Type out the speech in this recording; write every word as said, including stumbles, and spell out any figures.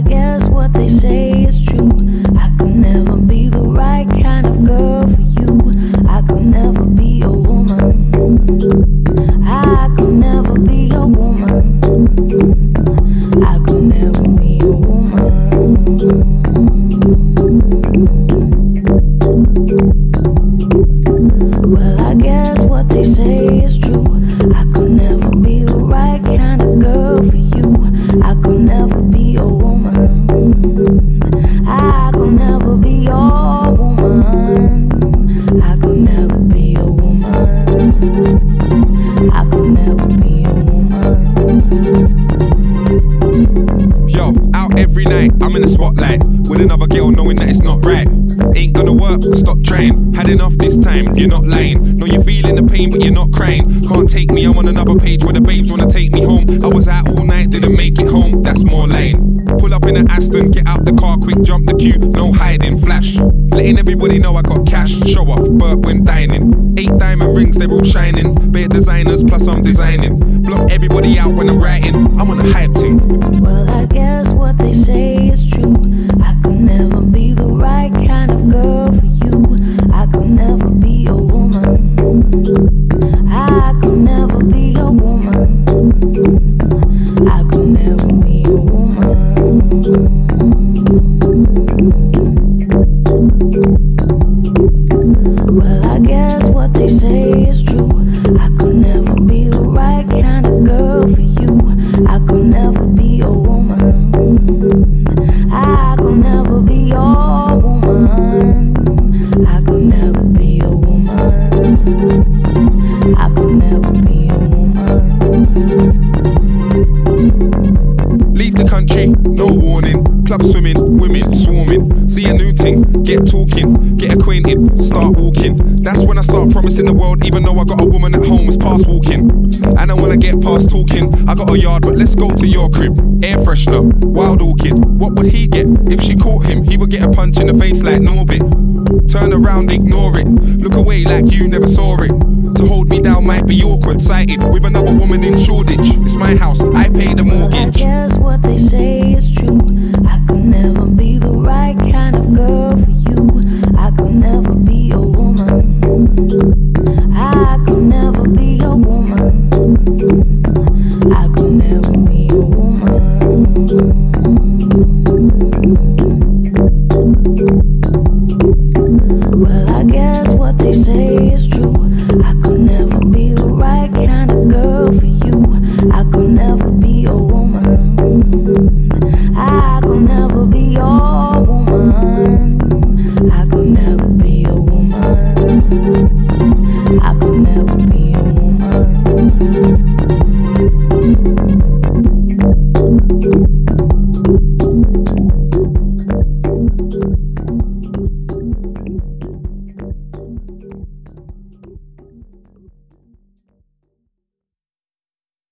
I guess what they say is true. I could never be the right kind of girl for you. I could never be a woman. I could never be a woman. I could never be a woman. Well, I guess what they say is true. I could never be the right kind of girl for you. I could never be a woman. I could never be your woman. I could never be a woman. I could never be a woman. Yo, out every night, I'm in the spotlight with another girl knowing that it's not right. Ain't gonna work, stop trying. Had enough this time, you're not lying. No, you're feeling the pain, but you're not crying. Can't take me, I'm on another page where the babes wanna take me home. I was out all night, didn't make it home, that's more lying. Pull up in an Aston, get out the car quick, jump the queue, no hiding, flash. Letting everybody know I got cash, show off, Bert when dining. Eight diamond rings, they're all shining. Bare designers, plus I'm designing. Block everybody out when I'm writing, I'm on a hype thing. Well, I guess what they say is true. I could never be the right kind of girl for you. I could never be a woman. I could never be a woman. I could never be a woman. Well, I guess what they say is true. I could never be the right kind of girl for you. I could never be a woman. I could never be your woman. I could never be a woman. I could never be a woman. Leave the country, no warning. Club swimming, women swarming. See a new thing, get talking, get acquainted, start walking. That's when I start promising the world, even though I got a woman at home, it's past walking. And I wanna get past talking. I got a yard, but let's go to your crib. Air freshener, wild orchid. What would he get if she caught him? He would get a punch in the face like Norbit. Turn around, ignore it. Look away like you never saw it. To hold me down might be awkward. Sighted with another woman in Shoreditch. It's my house, I pay the mortgage. Well, I guess what they say is true. I could never be the right kind of girl for you. I could never be a woman. I could never be a woman. I could never be a woman. Well, I guess what they say is true. I could never be the right kind of girl for you. I could never be a woman. I could never be your woman. I could never be a woman. I could never be a woman.